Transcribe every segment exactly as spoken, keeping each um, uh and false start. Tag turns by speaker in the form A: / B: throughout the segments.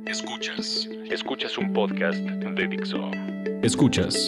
A: Escuchas. Escuchas un podcast de Dixo. Escuchas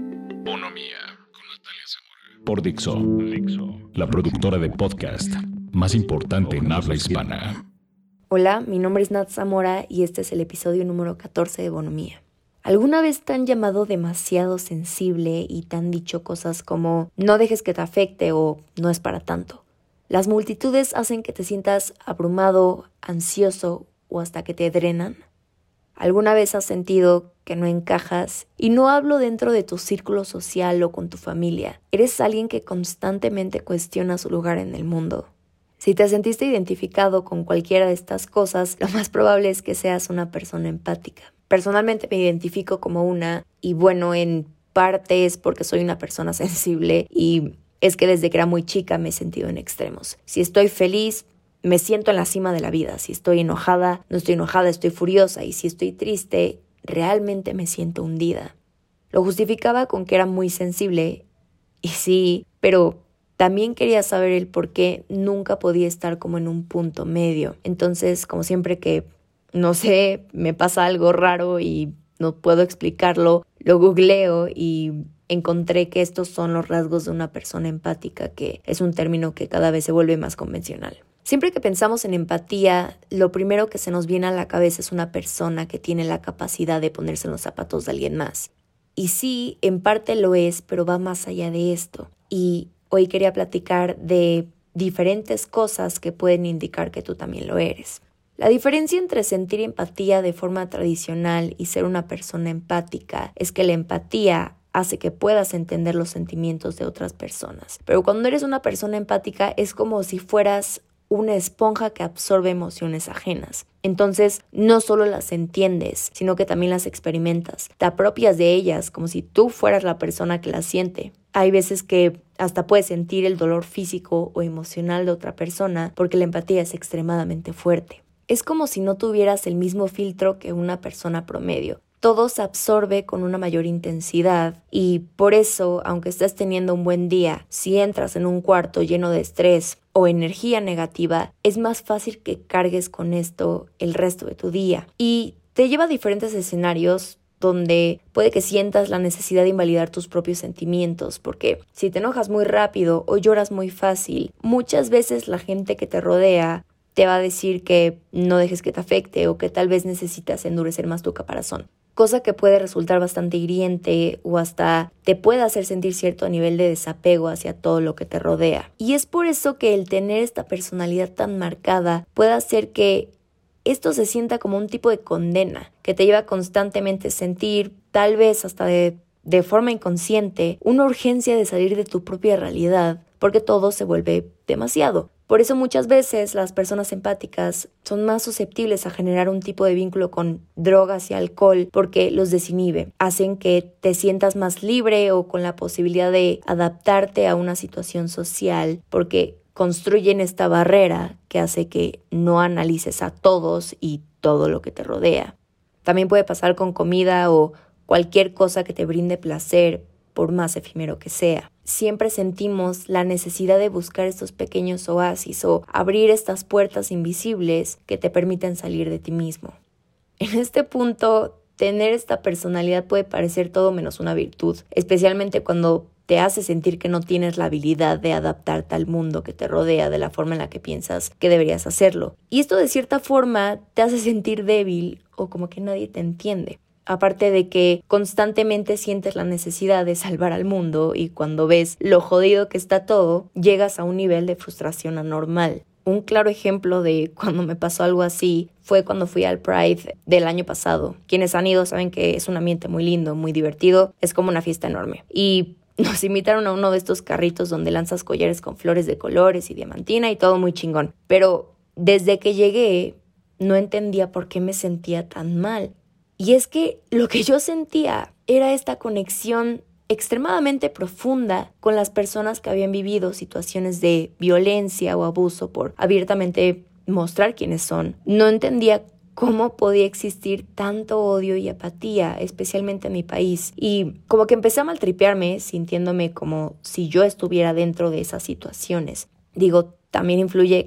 A: Bonomía con Natalia Zamora. Por Dixo. Dixo, la productora de podcast más importante en habla hispana.
B: Hola, mi nombre es Nat Zamora y este es el episodio número catorce de Bonomía. ¿Alguna vez te han llamado demasiado sensible y te han dicho cosas como no dejes que te afecte o no es para tanto? Las multitudes hacen que te sientas abrumado, ansioso o hasta que te drenan. ¿Alguna vez has sentido que no encajas? Y no hablo dentro de tu círculo social o con tu familia. Eres alguien que constantemente cuestiona su lugar en el mundo. Si te sentiste identificado con cualquiera de estas cosas, lo más probable es que seas una persona empática. Personalmente me identifico como una, y bueno, en parte es porque soy una persona sensible y es que desde que era muy chica me he sentido en extremos. Si estoy feliz, me siento en la cima de la vida. Si estoy enojada, no estoy enojada, estoy furiosa. Y si estoy triste, realmente me siento hundida. Lo justificaba con que era muy sensible, y sí, pero también quería saber el por qué nunca podía estar como en un punto medio. Entonces, como siempre que, no sé, me pasa algo raro y no puedo explicarlo, lo googleo y encontré que estos son los rasgos de una persona empática, que es un término que cada vez se vuelve más convencional. Siempre que pensamos en empatía, lo primero que se nos viene a la cabeza es una persona que tiene la capacidad de ponerse en los zapatos de alguien más. Y sí, en parte lo es, pero va más allá de esto. Y hoy quería platicar de diferentes cosas que pueden indicar que tú también lo eres. La diferencia entre sentir empatía de forma tradicional y ser una persona empática es que la empatía hace que puedas entender los sentimientos de otras personas. Pero cuando eres una persona empática es como si fueras una esponja que absorbe emociones ajenas. Entonces, no solo las entiendes, sino que también las experimentas. Te apropias de ellas como si tú fueras la persona que las siente. Hay veces que hasta puedes sentir el dolor físico o emocional de otra persona porque la empatía es extremadamente fuerte. Es como si no tuvieras el mismo filtro que una persona promedio. Todo se absorbe con una mayor intensidad y por eso, aunque estés teniendo un buen día, si entras en un cuarto lleno de estrés o energía negativa, es más fácil que cargues con esto el resto de tu día. Y te lleva a diferentes escenarios donde puede que sientas la necesidad de invalidar tus propios sentimientos, porque si te enojas muy rápido o lloras muy fácil, muchas veces la gente que te rodea te va a decir que no dejes que te afecte o que tal vez necesitas endurecer más tu caparazón. Cosa que puede resultar bastante hiriente o hasta te puede hacer sentir cierto nivel de desapego hacia todo lo que te rodea. Y es por eso que el tener esta personalidad tan marcada puede hacer que esto se sienta como un tipo de condena que te lleva constantemente a sentir, tal vez hasta de, de forma inconsciente, una urgencia de salir de tu propia realidad porque todo se vuelve demasiado. Por eso muchas veces las personas empáticas son más susceptibles a generar un tipo de vínculo con drogas y alcohol porque los desinhibe. Hacen que te sientas más libre o con la posibilidad de adaptarte a una situación social porque construyen esta barrera que hace que no analices a todos y todo lo que te rodea. También puede pasar con comida o cualquier cosa que te brinde placer, por más efímero que sea. Siempre sentimos la necesidad de buscar estos pequeños oasis o abrir estas puertas invisibles que te permiten salir de ti mismo. En este punto, tener esta personalidad puede parecer todo menos una virtud, especialmente cuando te hace sentir que no tienes la habilidad de adaptarte al mundo que te rodea de la forma en la que piensas que deberías hacerlo. Y esto de cierta forma te hace sentir débil o como que nadie te entiende. Aparte de que constantemente sientes la necesidad de salvar al mundo y cuando ves lo jodido que está todo, llegas a un nivel de frustración anormal. Un claro ejemplo de cuando me pasó algo así fue cuando fui al Pride del año pasado. Quienes han ido saben que es un ambiente muy lindo, muy divertido, es como una fiesta enorme. Y nos invitaron a uno de estos carritos donde lanzas collares con flores de colores y diamantina y todo muy chingón. Pero desde que llegué no entendía por qué me sentía tan mal. Y es que lo que yo sentía era esta conexión extremadamente profunda con las personas que habían vivido situaciones de violencia o abuso por abiertamente mostrar quiénes son. No entendía cómo podía existir tanto odio y apatía, especialmente en mi país. Y como que empecé a maltripearme, sintiéndome como si yo estuviera dentro de esas situaciones. Digo, también influye que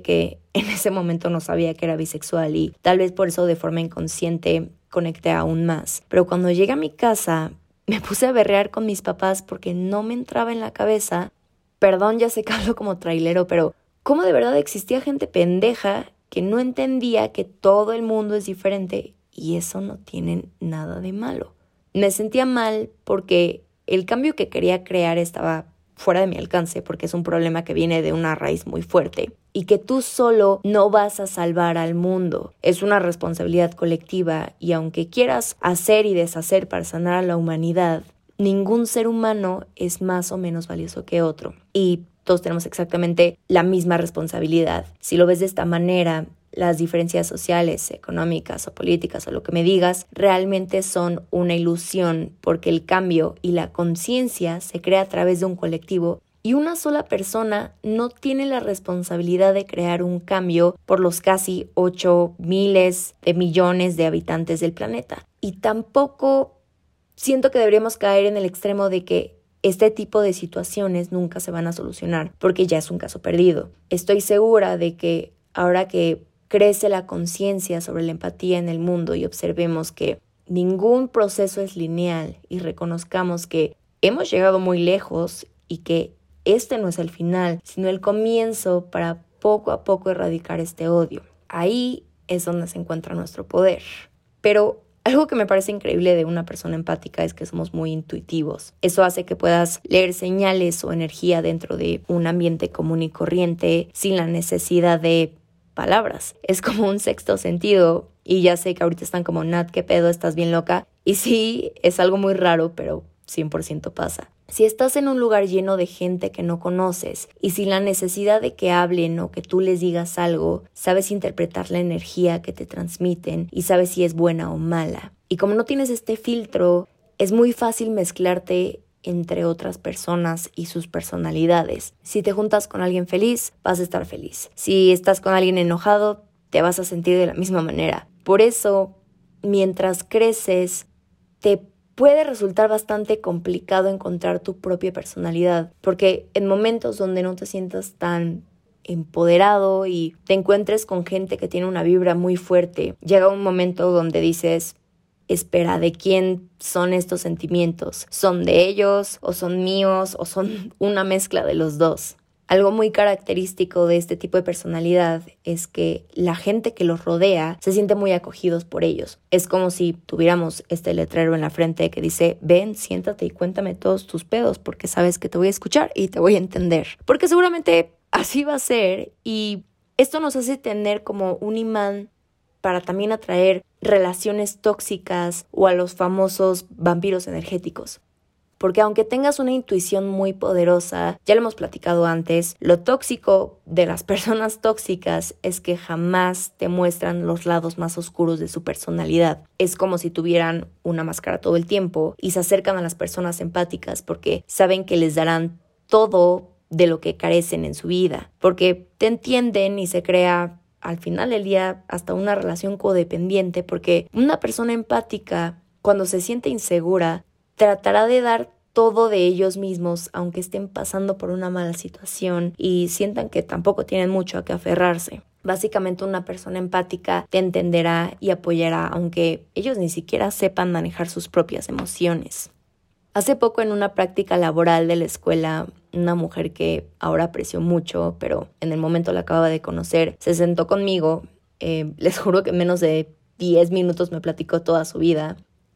B: en ese momento no sabía que era bisexual y tal vez por eso de forma inconsciente conecté aún más. Pero cuando llegué a mi casa me puse a berrear con mis papás porque no me entraba en la cabeza, perdón, ya sé que hablo como trailero, pero cómo de verdad existía gente pendeja que no entendía que todo el mundo es diferente y eso no tiene nada de malo. Me sentía mal porque el cambio que quería crear estaba fuera de mi alcance porque es un problema que viene de una raíz muy fuerte y que tú solo no vas a salvar al mundo. Es una responsabilidad colectiva y aunque quieras hacer y deshacer para sanar a la humanidad, ningún ser humano es más o menos valioso que otro y todos tenemos exactamente la misma responsabilidad. Si lo ves de esta manera, las diferencias sociales, económicas o políticas o lo que me digas realmente son una ilusión porque el cambio y la conciencia se crea a través de un colectivo y una sola persona no tiene la responsabilidad de crear un cambio por los casi ocho miles de millones de habitantes del planeta. Y tampoco siento que deberíamos caer en el extremo de que este tipo de situaciones nunca se van a solucionar porque ya es un caso perdido. Estoy segura de que ahora que crece la conciencia sobre la empatía en el mundo y observemos que ningún proceso es lineal y reconozcamos que hemos llegado muy lejos y que este no es el final, sino el comienzo para poco a poco erradicar este odio. Ahí es donde se encuentra nuestro poder. Pero algo que me parece increíble de una persona empática es que somos muy intuitivos. Eso hace que puedas leer señales o energía dentro de un ambiente común y corriente sin la necesidad de palabras. Es como un sexto sentido y ya sé que ahorita están como, Nat, ¿qué pedo? ¿Estás bien loca? Y sí, es algo muy raro, pero cien por ciento pasa. Si estás en un lugar lleno de gente que no conoces y sin la necesidad de que hablen o que tú les digas algo, sabes interpretar la energía que te transmiten y sabes si es buena o mala. Y como no tienes este filtro, es muy fácil mezclarte entre otras personas y sus personalidades. Si te juntas con alguien feliz, vas a estar feliz. Si estás con alguien enojado, te vas a sentir de la misma manera. Por eso, mientras creces, te puede resultar bastante complicado encontrar tu propia personalidad, porque en momentos donde no te sientas tan empoderado y te encuentres con gente que tiene una vibra muy fuerte, llega un momento donde dices, espera, ¿de quién son estos sentimientos? ¿Son de ellos o son míos o son una mezcla de los dos? Algo muy característico de este tipo de personalidad es que la gente que los rodea se siente muy acogidos por ellos. Es como si tuviéramos este letrero en la frente que dice, ven, siéntate y cuéntame todos tus pedos porque sabes que te voy a escuchar y te voy a entender. Porque seguramente así va a ser y esto nos hace tener como un imán para también atraer relaciones tóxicas o a los famosos vampiros energéticos. Porque aunque tengas una intuición muy poderosa, ya lo hemos platicado antes, lo tóxico de las personas tóxicas es que jamás te muestran los lados más oscuros de su personalidad. Es como si tuvieran una máscara todo el tiempo y se acercan a las personas empáticas porque saben que les darán todo de lo que carecen en su vida. Porque te entienden y se crea al final del día hasta una relación codependiente porque una persona empática, cuando se siente insegura, tratará de dar todo de ellos mismos aunque estén pasando por una mala situación y sientan que tampoco tienen mucho a qué aferrarse. Básicamente una persona empática te entenderá y apoyará aunque ellos ni siquiera sepan manejar sus propias emociones. Hace poco en una práctica laboral de la escuela, una mujer que ahora aprecio mucho, pero en el momento la acababa de conocer, se sentó conmigo. Eh, les juro que en menos de diez minutos me platicó toda su vida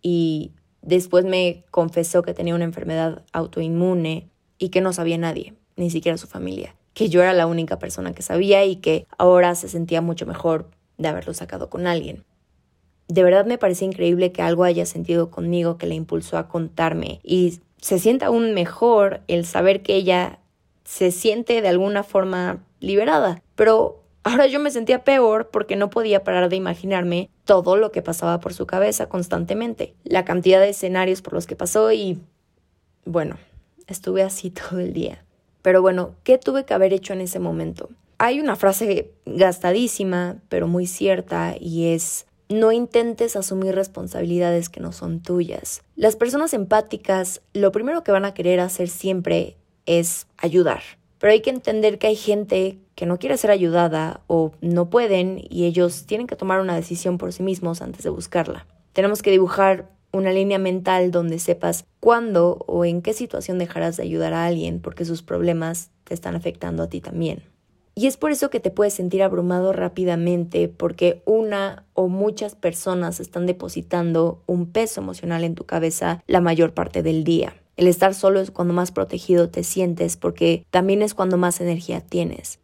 B: y después me confesó que tenía una enfermedad autoinmune y que no sabía nadie, ni siquiera su familia. Que yo era la única persona que sabía y que ahora se sentía mucho mejor de haberlo sacado con alguien. De verdad me parece increíble que algo haya sentido conmigo que le impulsó a contarme y se siente aún mejor el saber que ella se siente de alguna forma liberada. Pero ahora yo me sentía peor porque no podía parar de imaginarme todo lo que pasaba por su cabeza constantemente. La cantidad de escenarios por los que pasó y, bueno, estuve así todo el día. Pero bueno, ¿qué tuve que haber hecho en ese momento? Hay una frase gastadísima, pero muy cierta y es: no intentes asumir responsabilidades que no son tuyas. Las personas empáticas, lo primero que van a querer hacer siempre es ayudar. Pero hay que entender que hay gente que no quiere ser ayudada o no pueden y ellos tienen que tomar una decisión por sí mismos antes de buscarla. Tenemos que dibujar una línea mental donde sepas cuándo o en qué situación dejarás de ayudar a alguien porque sus problemas te están afectando a ti también. Y es por eso que te puedes sentir abrumado rápidamente porque una o muchas personas están depositando un peso emocional en tu cabeza la mayor parte del día. El estar solo es cuando más protegido te sientes porque también es cuando más energía tienes.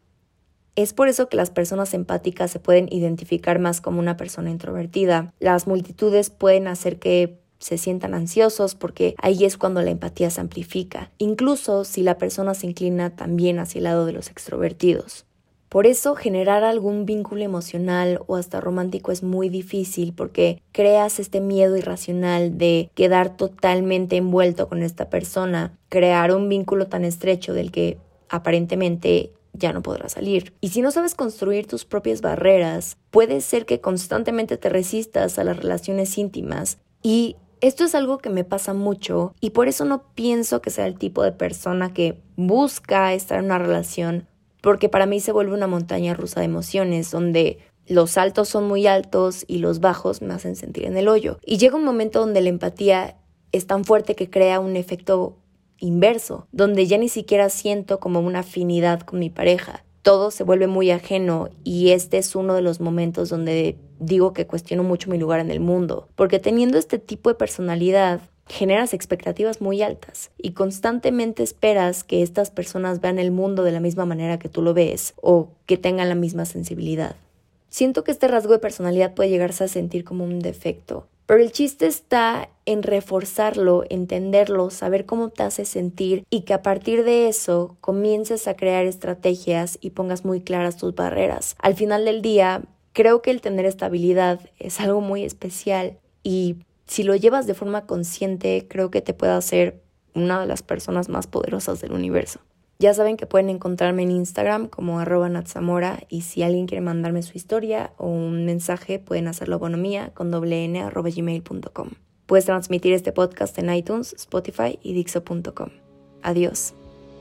B: Es por eso que las personas empáticas se pueden identificar más como una persona introvertida. Las multitudes pueden hacer que se sientan ansiosos porque ahí es cuando la empatía se amplifica, incluso si la persona se inclina también hacia el lado de los extrovertidos. Por eso generar algún vínculo emocional o hasta romántico es muy difícil porque creas este miedo irracional de quedar totalmente envuelto con esta persona, crear un vínculo tan estrecho del que aparentemente ya no podrás salir. Y si no sabes construir tus propias barreras, puede ser que constantemente te resistas a las relaciones íntimas. Y esto es algo que me pasa mucho y por eso no pienso que sea el tipo de persona que busca estar en una relación, porque para mí se vuelve una montaña rusa de emociones donde los altos son muy altos y los bajos me hacen sentir en el hoyo. Y llega un momento donde la empatía es tan fuerte que crea un efecto inverso, donde ya ni siquiera siento como una afinidad con mi pareja. Todo se vuelve muy ajeno y este es uno de los momentos donde digo que cuestiono mucho mi lugar en el mundo, porque teniendo este tipo de personalidad generas expectativas muy altas y constantemente esperas que estas personas vean el mundo de la misma manera que tú lo ves o que tengan la misma sensibilidad. Siento que este rasgo de personalidad puede llegarse a sentir como un defecto, pero el chiste está en reforzarlo, entenderlo, saber cómo te hace sentir y que a partir de eso comiences a crear estrategias y pongas muy claras tus barreras. Al final del día, creo que el tener estabilidad es algo muy especial y si lo llevas de forma consciente, creo que te puede hacer una de las personas más poderosas del universo. Ya saben que pueden encontrarme en Instagram como arroba natsamora y si alguien quiere mandarme su historia o un mensaje pueden hacerlo a bonomía con doble n arroba gmail punto com. Puedes transmitir este podcast en iTunes, Spotify y Dixo punto com. Adiós.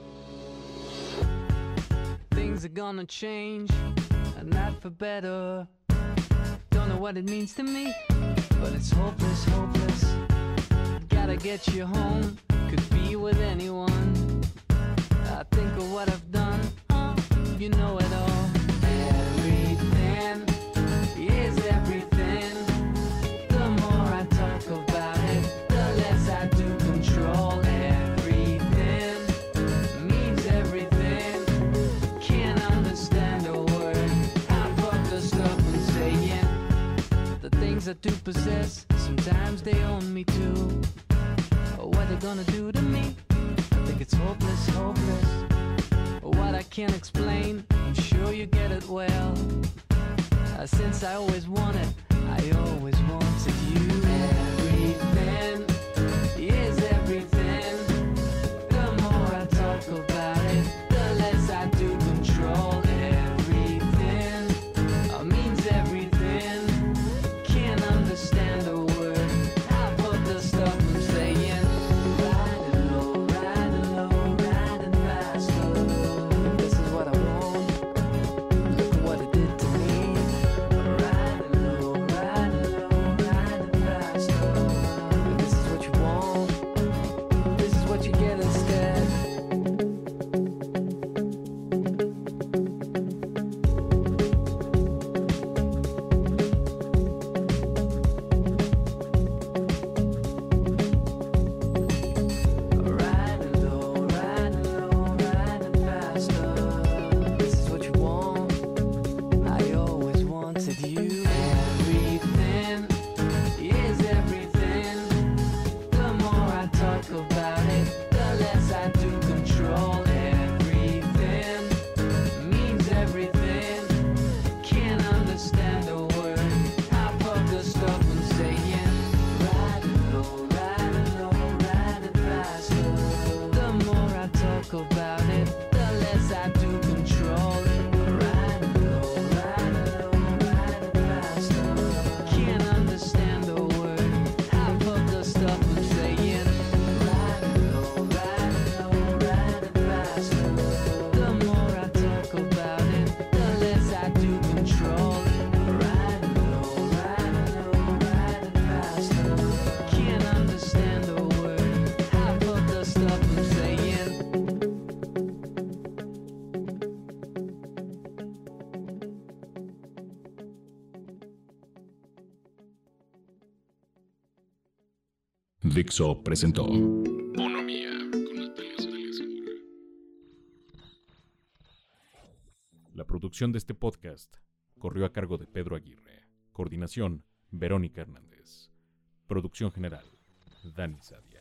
B: Things are gonna change, and not for better. Don't know what it means to me, but it's hopeless, hopeless. Gotta get you home, could be with anyone. I think of what I've done, uh, you know it all. Everything is everything. The more I talk about it, the less I do control. Everything means everything. Can't understand a word. I'm focused up on saying the things I do possess. Sometimes they own me too. What they're gonna do to me? I think it's hopeless, hopeless. What I can't explain, I'm sure you get it well. Uh, since I always wanted, I always wanted you. Everything is everything. The more I talk about it, the less I do control. Everything uh, means everything. Can't understand a word. I put the stuff I'm saying. Riding low, riding low, riding faster. This is what I want. Look at what it did to me. Riding low, riding
A: Dixo presentó Bonomía con Natalia Zamora. La producción de este podcast corrió a cargo de Pedro Aguirre. Coordinación, Verónica Hernández. Producción general, Dani Sadia.